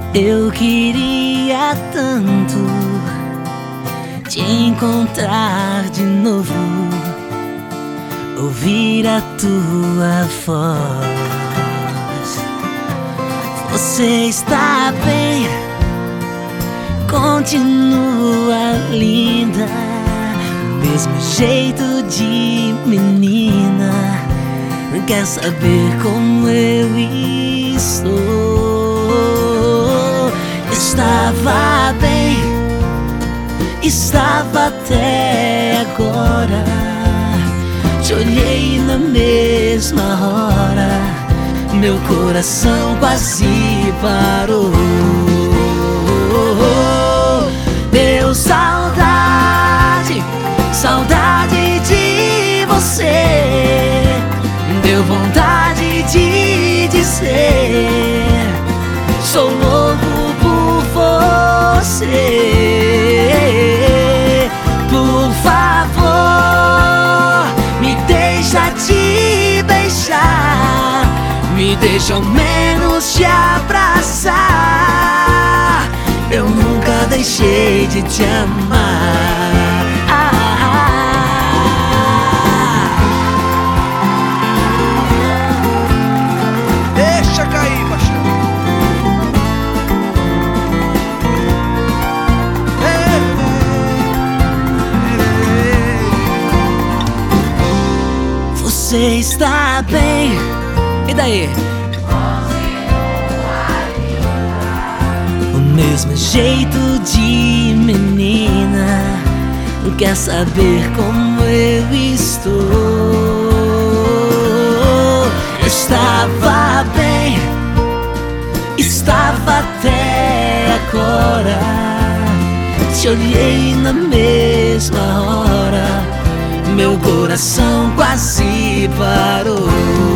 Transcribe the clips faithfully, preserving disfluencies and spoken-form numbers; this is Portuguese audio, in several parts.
Eu queria tanto te encontrar de novo, ouvir a tua voz. Você está bem? Continua linda, mesmo jeito de menina. Quer saber como eu estou? Estava bem, estava até agora. Te olhei na mesma hora, meu coração quase parou. Deu saudade, saudade de você. Deu vontade de dizer: sou louco por você. Por favor, me deixa te beijar, me deixa ao menos te abraçar. Eu nunca deixei de te amar. Ah, deixa cair, paixão. você está bem? E daí? O mesmo jeito de menina. Quer saber como eu estou? Estava bem, estava até agora. Te olhei na mesma hora, meu coração quase parou.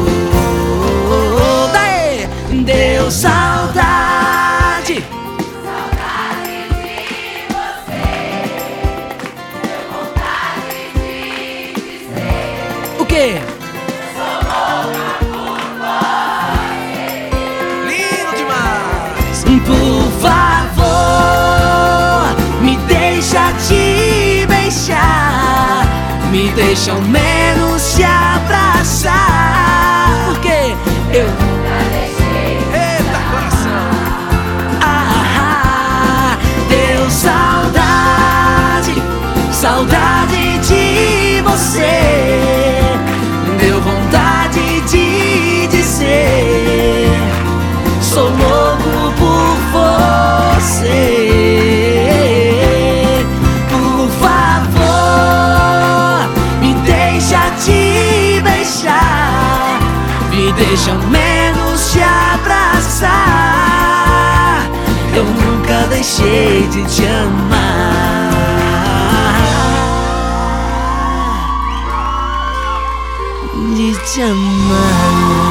Daí, deu saudade, saudade de você. Deu vontade de dizer: o quê? sou louca por você. Lindo demais. Por favor, me deixa te beijar, me deixa ao menos te abraçar. Porque eu Nunca deixei. Eita, coração. ah, deu saudade, saudade de você. Deu vontade de dizer: sou louco por você. Por favor, me deixa te beijar, me deixa ao menos te abraçar. Eu nunca deixei de te amar, de te amar.